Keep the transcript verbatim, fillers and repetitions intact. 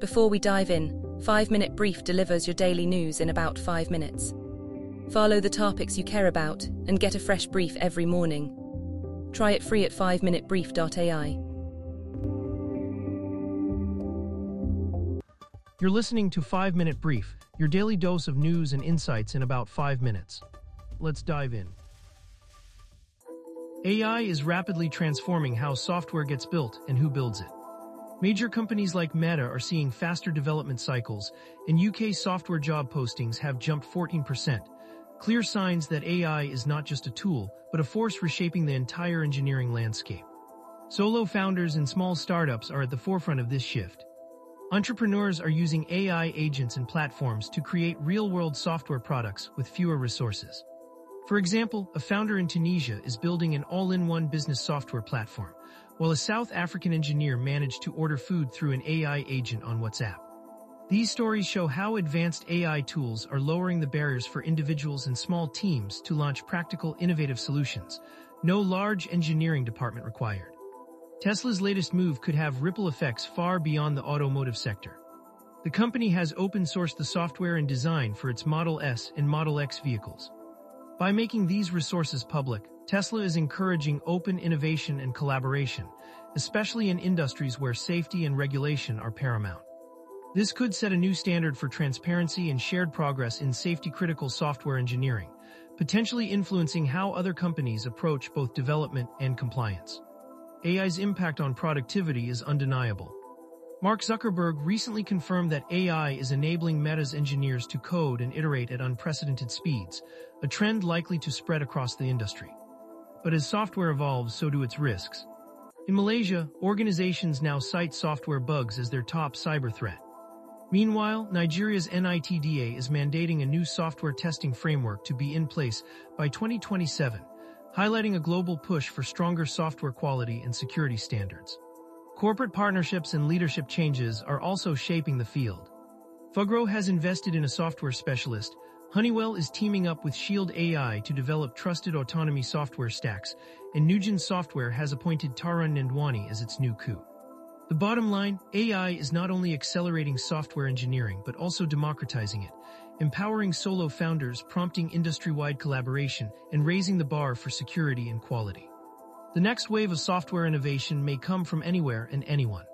Before we dive in, five minute Brief delivers your daily news in about five minutes. Follow the topics you care about and get a fresh brief every morning. Try it free at five minute brief dot A I. You're listening to five minute Brief, your daily dose of news and insights in about five minutes. Let's dive in. A I is rapidly transforming how software gets built and who builds it. Major companies like Meta are seeing faster development cycles, and U K software job postings have jumped fourteen percent. Clear signs that A I is not just a tool, but a force reshaping the entire engineering landscape. Solo founders and small startups are at the forefront of this shift. Entrepreneurs are using A I agents and platforms to create real-world software products with fewer resources. For example, a founder in Tunisia is building an all-in-one business software platform, while a South African engineer managed to order food through an A I agent on WhatsApp. These stories show how advanced A I tools are lowering the barriers for individuals and small teams to launch practical, innovative solutions. No large engineering department required. Tesla's latest move could have ripple effects far beyond the automotive sector. The company has open-sourced the software and design for its Model S and Model X vehicles. By making these resources public, Tesla is encouraging open innovation and collaboration, especially in industries where safety and regulation are paramount. This could set a new standard for transparency and shared progress in safety-critical software engineering, potentially influencing how other companies approach both development and compliance. A I's impact on productivity is undeniable. Mark Zuckerberg recently confirmed that A I is enabling Meta's engineers to code and iterate at unprecedented speeds, a trend likely to spread across the industry. But as software evolves, so do its risks. In Malaysia, organizations now cite software bugs as their top cyber threat. Meanwhile, Nigeria's N I T D A is mandating a new software testing framework to be in place by twenty twenty-seven, highlighting a global push for stronger software quality and security standards. Corporate partnerships and leadership changes are also shaping the field. Fugro has invested in a software specialist. Honeywell is teaming up with Shield A I to develop trusted autonomy software stacks, and Nugent Software has appointed Tarun Nandwani as its new C O O. The bottom line, A I is not only accelerating software engineering but also democratizing it, empowering solo founders, prompting industry-wide collaboration, and raising the bar for security and quality. The next wave of software innovation may come from anywhere and anyone.